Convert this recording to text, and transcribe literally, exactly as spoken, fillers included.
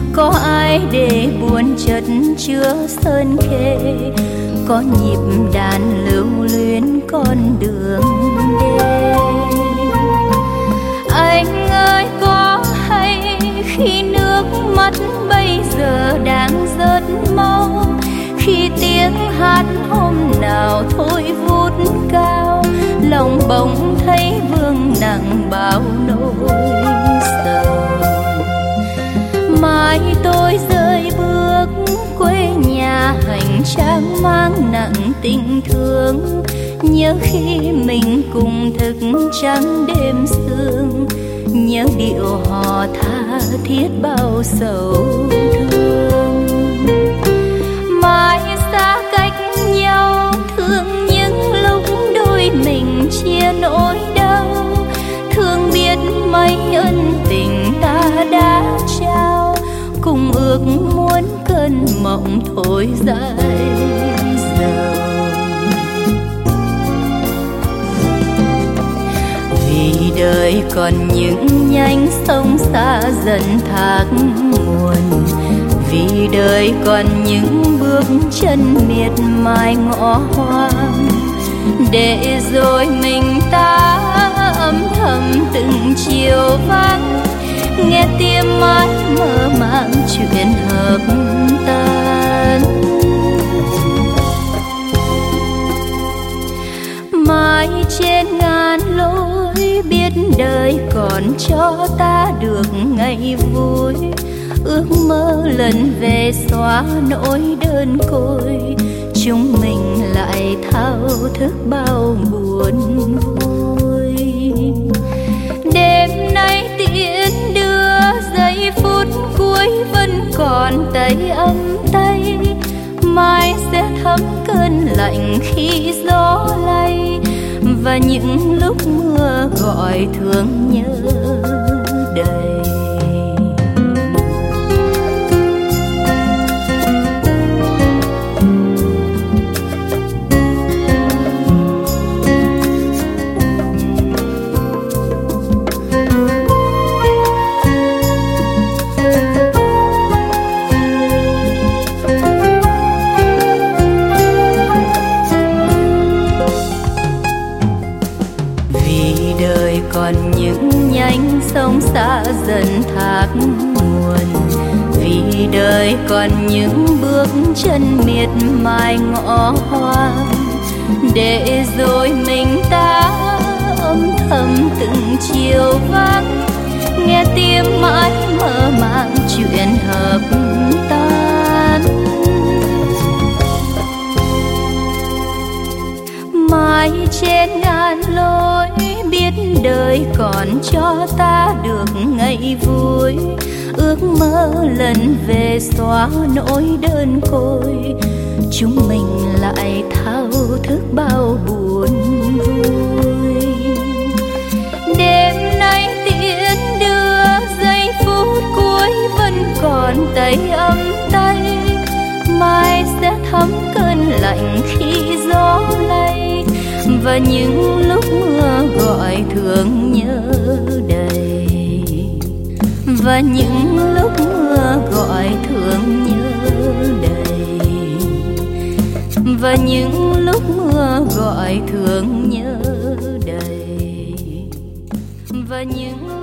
Có ai để buồn chất chứa sơn khê, có nhịp đàn lưu luyến con đường đê. Anh ơi có hay khi nước mắt bây giờ đang rớt mau, khi tiếng hát hôm nào thôi vút cao, lòng bỗng thấy vương nặng bao nỗi sầu. Mai tôi rời bước quê nhà hành trang mang nặng tình thương, nhớ khi mình cùng thức trắng đêm sương, nhớ điệu hò tha thiết bao sầu thương. Mai xa cách nhau thương những lúc đôi mình chia nỗi đau, thương biết mấy ân tình ta đã trao, cùng ước muốn cơn mộng thôi dài dầu. Vì đời còn những nhánh sông xa dần thác nguồn, vì đời còn những bước chân miệt mài ngõ hoang, để rồi mình ta âm thầm từng chiều vắng, nghe tim mãi mơ màng chuyện hợp tan. Mãi trên ngàn lối biết đời còn cho ta được ngày vui, ước mơ lần về xóa nỗi đơn côi, chúng mình lại thao thức bao buồn vui. Đêm nay tiễn đưa giây phút cuối vẫn còn tay ấm tay, mai sẽ thấm cơn lạnh khi gió lay, và những lúc mưa gọi thương nhớ đầy. Còn những nhánh sông xa dần thác nguồn, vì đời còn những bước chân miệt mài ngõ hoang, để rồi mình ta âm thầm từng chiều vắng, nghe tim mãi mơ màng chuyện hợp tan. Mai trên ngàn lối biết đời còn cho ta được ngày vui, ước mơ lần về xóa nỗi đơn côi, chúng mình lại thao thức bao buồn vui. Đêm nay tiễn đưa giây phút cuối vẫn còn tay ấm tay, mai sẽ thấm cơn lạnh khi gió lay, và những lúc mưa gọi thương nhớ đầy, và những lúc mưa gọi thương nhớ đầy, và những lúc mưa gọi thương nhớ đầy, và những